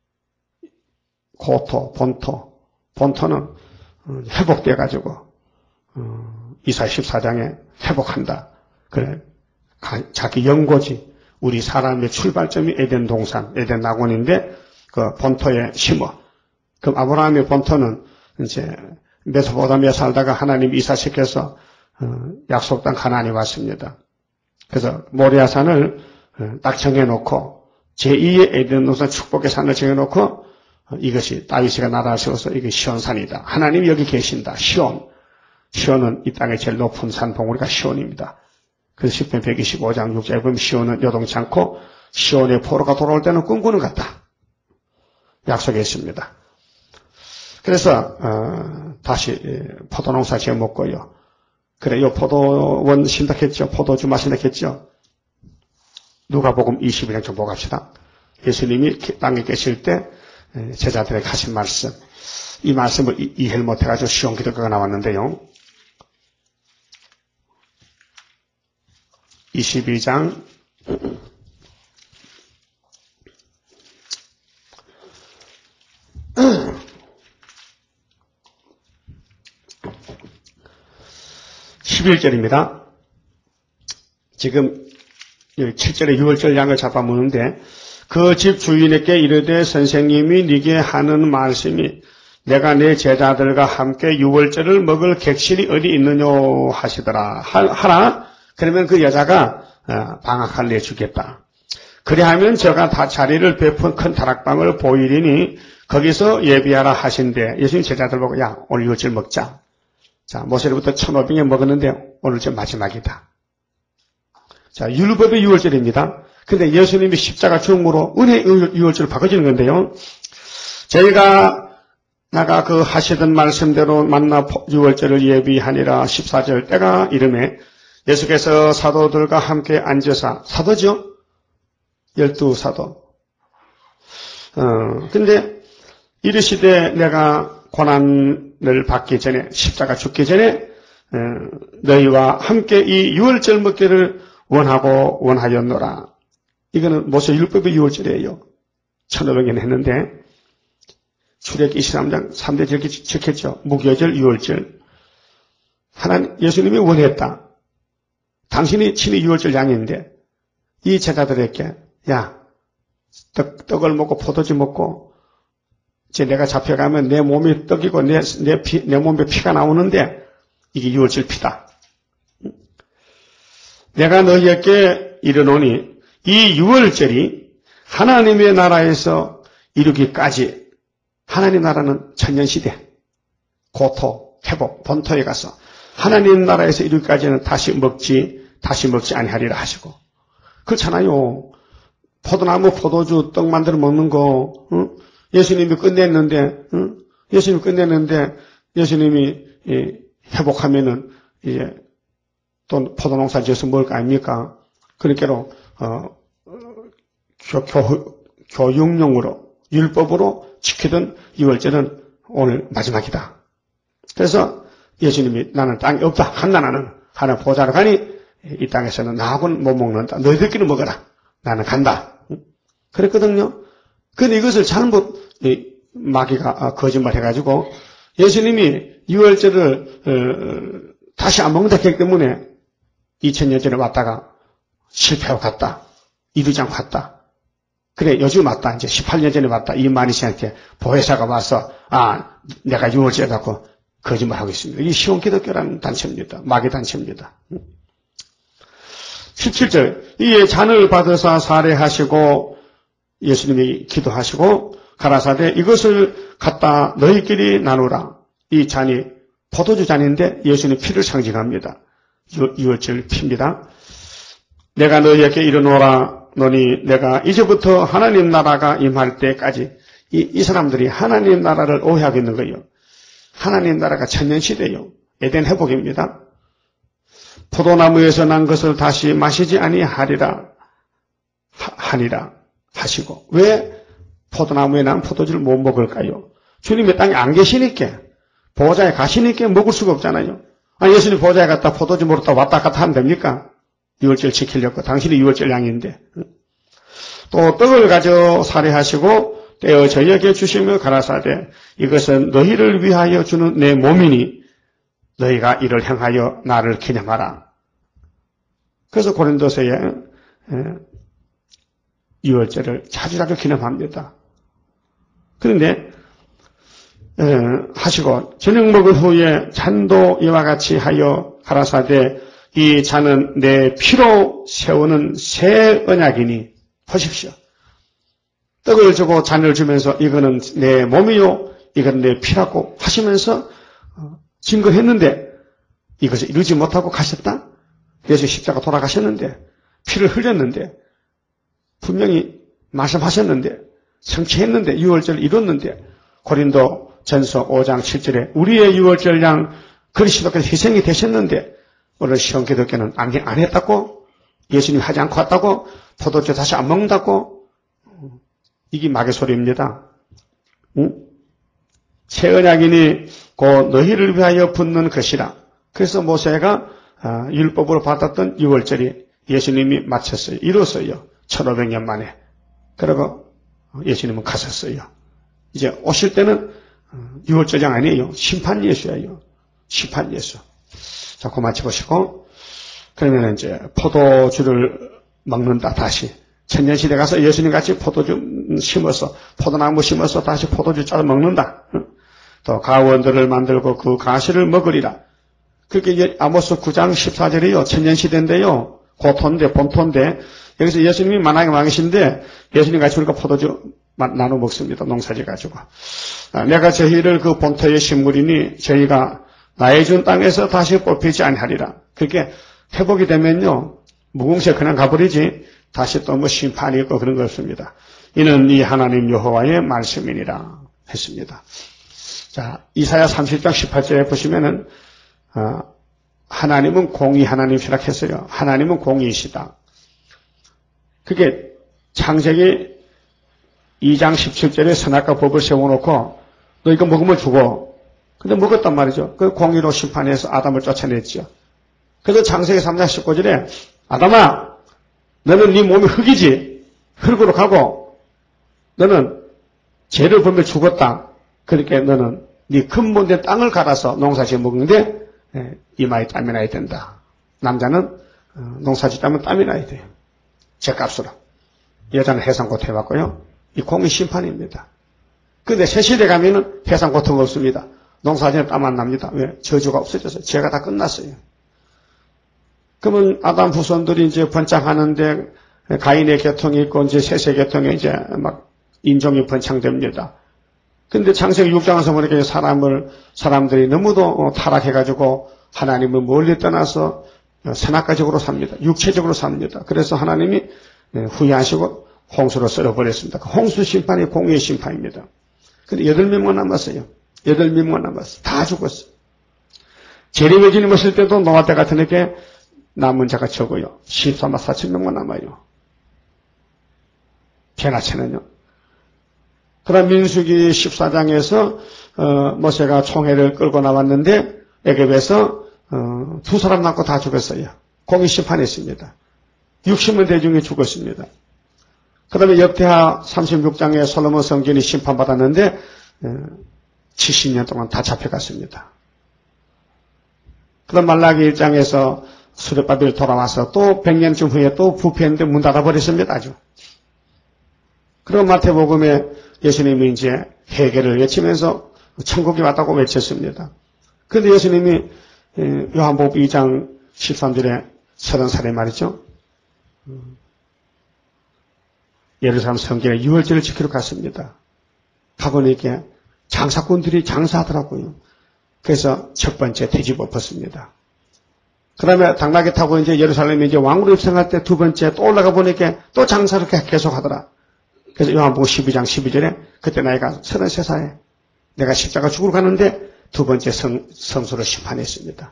고토, 본토, 본토는 회복돼가지고 이사야 십사 장에 회복한다. 그래, 자기 연고지, 우리 사람의 출발점이 에덴 동산, 에덴 낙원인데 그 본토에 심어. 그럼 아브라함의 본토는 이제 메소포타미아에 살다가 하나님 이사시켜서 약속 땅 가나안에 왔습니다. 그래서 모리아산을 딱 정해놓고 제이의 에덴 동산 축복의 산을 정해놓고 이것이 다윗이가 나라를 세워서 이게 시온산이다. 하나님이 여기 계신다. 시온. 시온은 이 땅의 제일 높은 산 봉우리가 시온입니다. 그래서 시편 백이십오 장 육 절에 보면 시온은 요동치 않고 시온의 포로가 돌아올 때는 꿈꾸는 것 같다. 약속했습니다. 그래서 어, 다시 포도농사 지어먹고요. 그래, 요 포도원 신탁했죠. 포도주 마신다했죠. 누가복음 이십일 장 좀 보고 갑시다. 예수님이 땅에 계실 때 제자들에게 하신 말씀. 이 말씀을 이해를 못해가지고 시온 기독교가 나왔는데요. 이십이 장 십일 절입니다. 지금 칠 절에 유월절 양을 잡아먹는데 그 집 주인에게 이르되 선생님이 네게 하는 말씀이 내가 내 제자들과 함께 유월절을 먹을 객실이 어디 있느냐 하시더라. 하라. 그러면 그 여자가 방학할 내주겠다. 그리하면 저가 다 자리를 베푼 큰 다락방을 보이리니 거기서 예비하라 하신대. 예수님 제자들 보고 야 오늘 유월절 먹자. 자 모세로부터 천오백 년 먹었는데 오늘 좀 마지막이다. 자 율법의 유월절입니다. 근데 예수님이 십자가 죽음으로 은혜의 유월절을 바꿔주는 건데요. 저희가 나가 그 하시던 말씀대로 만나 유월절을 예비하니라 십사 절 때가 이름에 예수께서 사도들과 함께 앉으사 사도죠? 열두 사도. 어, 근데 이르시되 내가 고난을 받기 전에 십자가 죽기 전에 어, 너희와 함께 이 유월절 먹기를 원하고 원하였노라. 이거는 모세 율법의 유월절이에요. 천오백 년 했는데 출애굽기 이십삼 장 삼 대 절기 적혔죠. 무교절 유월절. 하나님 예수님이 원했다. 당신이 친히 유월절 양인데 이 제자들에게 야 떡, 떡을 먹고 포도주 먹고 이제 내가 잡혀가면 내 몸이 떡이고 내, 내, 피, 내 몸에 피가 나오는데 이게 유월절 피다. 내가 너희에게 이르노니 이 유월절이 하나님의 나라에서 이루기까지 하나님 나라는 천년시대 고토, 회복, 본토에 가서 하나님 나라에서 이루기까지는 다시 먹지 다시 먹지 아니하리라 하시고 그렇잖아요. 포도나무 포도주 떡 만들어 먹는 거 응? 예수님이 끝냈는데 응? 예수님이 끝냈는데 예수님이 예, 회복하면은 이제 또 포도농사 지어서 먹을 거 아닙니까? 그러니까로 어, 교, 교, 교육용으로 율법으로 지키던 유월절은 오늘 마지막이다. 그래서 예수님이 나는 땅이 없다. 한나라는 하나 보자로 가니 이 땅에서는 나하고는 못 먹는다. 너희들끼리 먹어라. 나는 간다. 그랬거든요. 근데 이것을 잘못 마귀가 거짓말 해가지고 예수님이 유월절을 어, 다시 안 먹는다 했기 때문에 이천 년 전에 왔다가 실패하고 갔다. 이루지 않고 갔다. 그래 요즘 왔다. 이제 십팔 년 전에 왔다. 이만희 씨한테 보혜사가 와서 아 내가 유월절 갖고 거짓말하고 있습니다. 이 시온 기독교라는 단체입니다. 마귀 단체입니다. 십칠 절. 이에 잔을 받으사 살해하시고 예수님이 기도하시고 가라사대 이것을 갖다 너희끼리 나누라. 이 잔이 포도주 잔인데 예수님 피를 상징합니다. 유월절 피입니다. 내가 너희에게 이르노라 너니 내가 이제부터 하나님 나라가 임할 때까지 이, 이 사람들이 하나님 나라를 오해하고 있는 거예요. 하나님 나라가 천년시대요. 에덴 회복입니다. 포도나무에서 난 것을 다시 마시지 아니하리라 하니라 하시고 왜 포도나무에 난 포도주를 못 먹을까요? 주님이 땅에 안 계시니까 보호자에 가시니까 먹을 수가 없잖아요. 아니 예수님 보호자에 갔다 포도주 먹었다 왔다 갔다 하면 됩니까? 유월절 지키려고 당신이 유월절 양인데. 또 떡을 가져 살해하시고 떼어 저희에게 주시며 가라사대 이것은 너희를 위하여 주는 내 몸이니 너희가 이를 행하여 나를 기념하라. 그래서 고린도서에 유월절을 자주 자주 기념합니다. 그런데 하시고 저녁 먹은 후에 잔도 이와 같이 하여 가라사대 이 잔은 내 피로 세우는 새 언약이니 보십시오. 떡을 주고 잔을 주면서 이거는 내 몸이요 이건 내 피라고 하시면서 증거했는데 이것을 이루지 못하고 가셨다? 예수 십자가 돌아가셨는데 피를 흘렸는데 분명히 말씀하셨는데 성취했는데 유월절을 이뤘는데 고린도 전서 오 장 칠 절에 우리의 유월절 양 그리스도께서 희생이 되셨는데 오늘 시험 기독교는 안, 안 했다고 예수님이 하지 않고 왔다고 포도주 다시 안 먹는다고 이게 마귀의 소리입니다. 응? 새 언약이니 곧 너희를 위하여 붙는 것이라. 그래서 모세가 율법으로 받았던 유월절이 예수님이 마쳤어요. 이뤘어요. 천오백 년 만에. 그리고 예수님은 가셨어요. 이제 오실 때는 유월절이 아니에요. 심판 예수예요. 심판 예수. 자, 그거 마쳐보시고 그러면 이제 포도주를 먹는다 다시. 천년시대 가서 예수님 같이 포도주 심어서 포도나무 심어서 다시 포도주 짜서 먹는다. 또 가원들을 만들고 그 가시를 먹으리라. 그렇게 이제 아모스 구 장 십사 절이요. 천년시대인데요. 고토인데 본토인데 여기서 예수님이 만왕의 왕이신데 예수님 같이 우리가 포도주 나눠 먹습니다. 농사지 가지고. 내가 저희를 그 본토의 식물이니 저희가 나의 준 땅에서 다시 뽑히지 아니하리라. 그렇게 회복이 되면요. 무궁시에 그냥 가버리지 다시 또 뭐 심판이 있고 그런 거 없습니다. 이는 이 하나님 여호와의 말씀이니라 했습니다. 자, 이사야 삼십 장 십팔 절에 보시면은 어, 하나님은 공의 하나님이시라 했어요. 하나님은 공의이시다. 그게 창세기 이 장 십칠 절에 선악과 법을 세워놓고 너 이거 먹으면 죽어. 근데 먹었단 말이죠. 그 공의로 심판해서 아담을 쫓아냈죠. 그래서 창세기 삼 장 십구 절에 아담아 너는 네 몸이 흙이지. 흙으로 가고 너는 죄를 범해 죽었다. 그렇게 너는 네 근본된 땅을 갈아서 농사지어 먹는데 이마에 땀이 나야 된다. 남자는 농사짓다면 땀이 나야 돼요. 죗값으로. 여자는 해상고통 해봤고요. 이 공의 심판입니다. 그런데 새 시대 가면은 해상고통 없습니다. 농사지에 땀 안 납니다. 왜? 저주가 없어져서 죄가 다 끝났어요. 그러면 아담 후손들이 이제 번창하는데 가인의 계통이 있고 이제 셋의 계통에 이제 막 인종이 번창됩니다. 근데 창세기 육 장에서 보니까 사람을, 사람들이 너무도 타락해가지고 하나님을 멀리 떠나서 선악과적으로 삽니다. 육체적으로 삽니다. 그래서 하나님이 후회하시고 홍수로 썰어버렸습니다. 홍수 심판이 공의의 심판입니다. 근데 여덟 명만 남았어요. 여덟 명만 남았어요. 다 죽었어요. 재림의 주님 오실 때도 노아 때 같으니까 남은 자가 적어요. 십삼만 사천 명만 남아요. 변화체는요. 그다음 민수기 십사 장에서 어, 모세가 총회를 끌고 나왔는데 애굽에서 어, 두 사람 남고 다 죽었어요. 공의 심판했습니다. 육십만 대중이 죽었습니다. 그 다음에 역대하 삼십육 장에 솔로몬 성전이 심판받았는데 어, 칠십 년 동안 다 잡혀갔습니다. 그 다음 말라기 일 장에서 수레바벨 돌아와서 또 백 년쯤 후에 또 부패했는데 문 닫아버렸습니다. 아주. 그리고 마태복음에 예수님이 이제 회개를 외치면서 천국이 왔다고 외쳤습니다. 그런데 예수님이 요한복음 이 장 십삼 절에 서른 살에 말이죠. 예루살렘 성전에 유월절을 지키러 갔습니다. 가보니까 장사꾼들이 장사하더라고요. 그래서 첫 번째 뒤집어 엎었습니다. 그 다음에 당나귀 타고 이제 예루살렘에 이제 왕으로 입성할 때 두 번째 또 올라가 보니까 또 장사를 계속 하더라. 그래서 요한복음 십이 장 십이 절에 그때 나이가 서른세 살에 내가 십자가 죽으러 가는데 두 번째 성, 성소를 심판했습니다.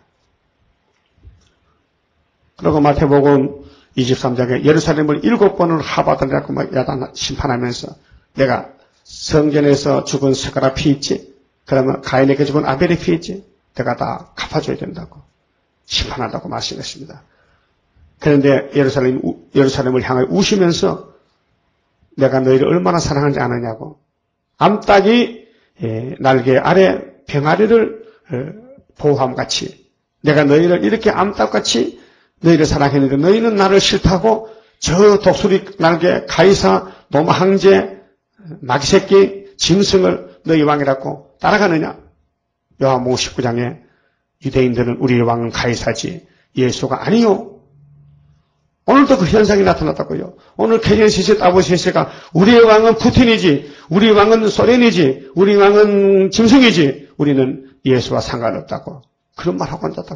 그리고 마태복음 이십삼 장에 예루살렘을 일곱 번을 하바들이라고 막 야단 심판하면서 내가 성전에서 죽은 스가랴 피 있지? 그러면 가인에게 죽은 아벨의 피 있지? 내가 다 갚아줘야 된다고 심판한다고 말씀했습니다. 그런데 예루살렘, 예루살렘을 향해 우시면서 내가 너희를 얼마나 사랑하지 않느냐고 암탉이 날개 아래 병아리를 보호함같이 내가 너희를 이렇게 암탉같이 너희를 사랑했는데 너희는 나를 싫다고 저 독수리 날개 가이사 로마 황제 마귀새끼 짐승을 너희 왕이라고 따라가느냐. 요한복음 십구 장에 유대인들은 우리 왕은 가이사지 예수가 아니요. 오늘도 그 현상이 나타났다고요. 오늘 케이엔시씨 따보시세가 우리의 왕은 푸틴이지, 우리 왕은 소련이지, 우리 왕은 짐승이지, 우리는 예수와 상관없다고 그런 말하고 앉았다고요.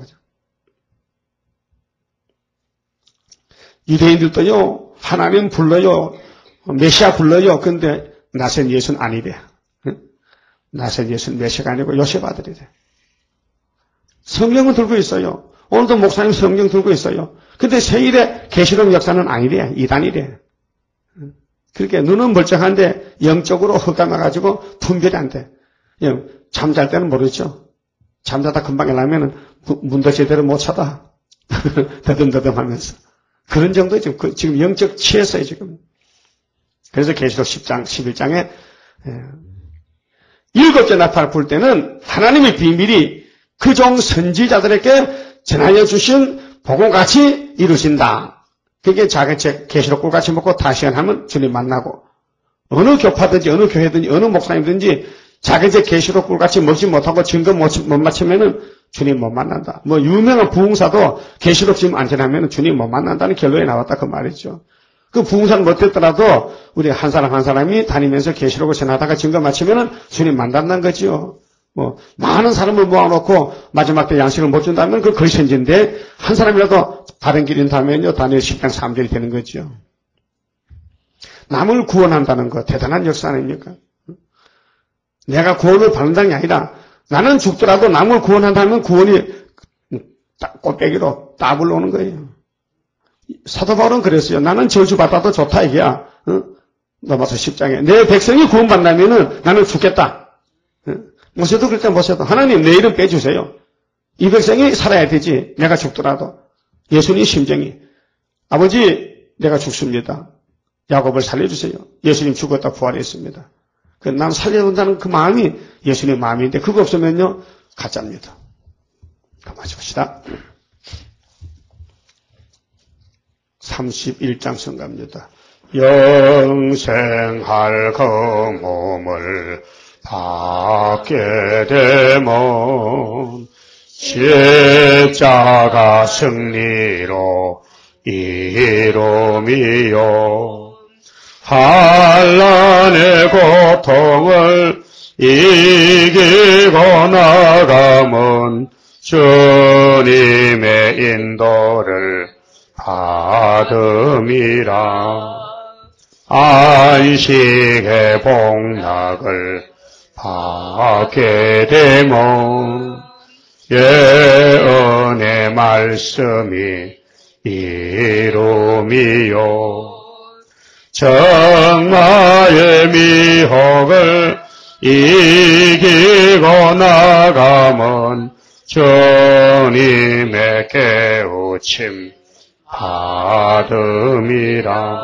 유대인들도요, 하나님 불러요, 메시아 불러요. 근데 나센 예수는 아니래. 나센 예수는 메시아가 아니고 요셉 아들이래. 성경은 들고 있어요. 오늘도 목사님 성경 들고 있어요. 근데 세일의 계시록 역사는 아니래. 이단이래. 그렇게 눈은 멀쩡한데 영적으로 흑감해가지고 분별이 안 돼. 잠잘 때는 모르죠. 잠자다 금방 일어나면 문도 제대로 못 쳐다. 더듬더듬 하면서. 그런 정도 지금, 지금 영적 취했어요, 지금. 그래서 계시록 십 장, 십일 장에, 일곱째 나팔을 불 때는 하나님의 비밀이 그 종 선지자들에게 전하여 주신 복음같이 이루신다. 그게 자기책 계시록 꿀같이 먹고 다시안하면 주님 만나고, 어느 교파든지, 어느 교회든지, 어느 목사님든지 자기책 계시록 꿀같이 먹지 못하고 증거 못, 못 맞추면은 주님 못 만난다. 뭐 유명한 부흥사도 계시록 지금 안 전하면 주님 못 만난다는 결론이 나왔다 그 말이죠. 그 부흥사는 못했더라도 우리 한 사람 한 사람이 다니면서 계시록을 전하다가 증거 맞추면은 주님 만난다는 거죠. 뭐 많은 사람을 모아놓고 마지막 때 양식을 못 준다면 그 거의 선지인데 한 사람이라도 다른 길인 다면요 다니엘 십 장 삼 절이 되는 거죠. 남을 구원한다는 거 대단한 역사 아닙니까? 내가 구원을 받는다는 게 아니라 나는 죽더라도 남을 구원한다면 구원이 꽃배기로 따블로 오는 거예요. 사도 바울은 그랬어요. 나는 저주받아도 좋다 이게야. 어? 로마서 십 장에 내 백성이 구원받는다면 나는 죽겠다. 어? 모세도 그럴 때 모세도 하나님 내 이름 빼주세요. 이 백성이 살아야 되지. 내가 죽더라도. 예수님 심정이 아버지 내가 죽습니다. 야곱을 살려주세요. 예수님 죽었다 부활했습니다. 그 남 살려준다는 그 마음이 예수님의 마음인데 그거 없으면요 가짜입니다. 가만히 봅시다. 삼십일 장 성가입니다. 영생할 그 몸을 받게 되면 십자가 승리로 이루미요 환난의 고통을 이기고 나가면 주님의 인도를 받음이라 안식의 복락을 받게 되면 예언의 말씀이 이루미요 정마의 미혹을 이기고 나가면 주님의 깨우침 받음이라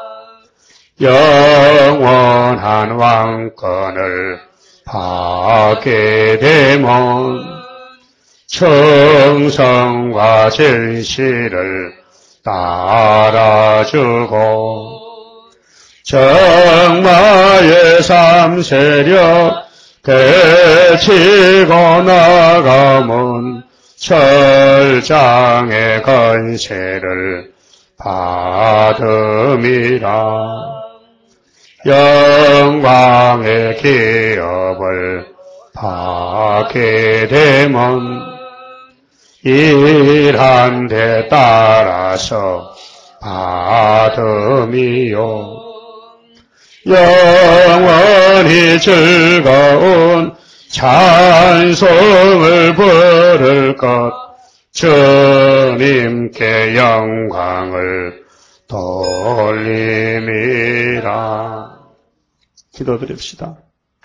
영원한 왕권을 받게 되면 청성과 진실을 따라주고 정마의 삼세력 그치고 나가면 철장의 건세를 받음이라. 영광의 기업을 받게 되면 일한 데 따라서 받음이요. 영원히 즐거운 찬송을 부를 것, 주님께 영광을 돌림이라. 기도드립시다.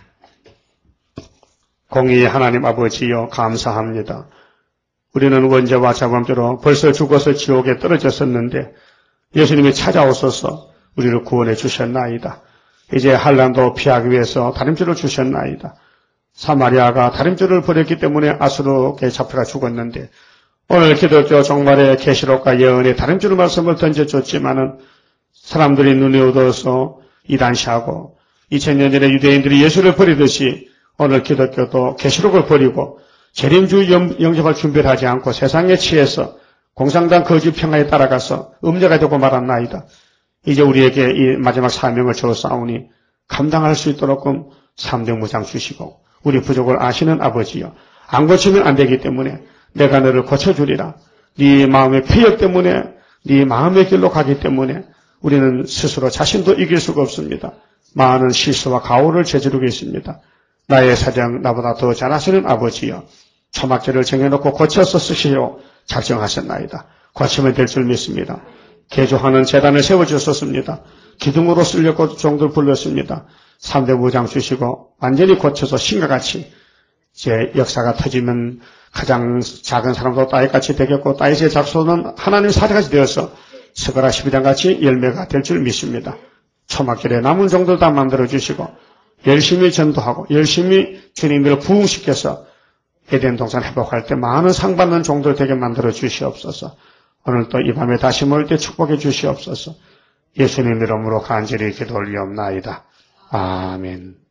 공의 하나님 아버지여, 감사합니다. 우리는 원죄와 자범죄로 벌써 죽어서 지옥에 떨어졌었는데 예수님이 찾아오셔서 우리를 구원해 주셨나이다. 이제 환난도 피하기 위해서 다림줄을 주셨나이다. 사마리아가 다림줄을 버렸기 때문에 아수르에 잡혀가 죽었는데 오늘 기독교 종말의 계시록과 예언의 다림줄 말씀을 던져줬지만은 사람들이 눈이 어두워서 이단시하고 이천 년 전에 유대인들이 예수를 버리듯이 오늘 기독교도 계시록을 버리고 재림주 영접할 준비를 하지 않고 세상에 취해서 공산당 거짓 평화에 따라가서 음녀가 되고 말았나이다. 이제 우리에게 이 마지막 사명을 주었사오니 감당할 수 있도록 삼등 무장 주시고 우리 부족을 아시는 아버지여, 안 고치면 안 되기 때문에 내가 너를 고쳐주리라. 네 마음의 폐역 때문에, 네 마음의 길로 가기 때문에 우리는 스스로 자신도 이길 수가 없습니다. 많은 실수와 가오를 저지르고 있습니다. 나의 사정 나보다 더 잘하시는 아버지여, 초막절을 정해놓고 고쳐서 쓰시오 작정하셨나이다. 고치면 될 줄 믿습니다. 개조하는 재단을 세워주셨습니다. 기둥으로 쓸려고 종들 불렀습니다. 삼대 무장 주시고 완전히 고쳐서 신과 같이 제 역사가 터지면 가장 작은 사람도 따위같이 되겠고 따위의 작소는 하나님 사자같이 되어서 스가랴 십이 장 같이 열매가 될 줄 믿습니다. 초막절에 남은 종들 다 만들어주시고 열심히 전도하고 열심히 주님들을 부흥시켜서 에덴 동산 회복할 때 많은 상 받는 종들 되게 만들어 주시옵소서. 오늘 또 이 밤에 다시 모일 때 축복해 주시옵소서. 예수님 이름으로 간절히 기도 올리옵나이다. 아멘.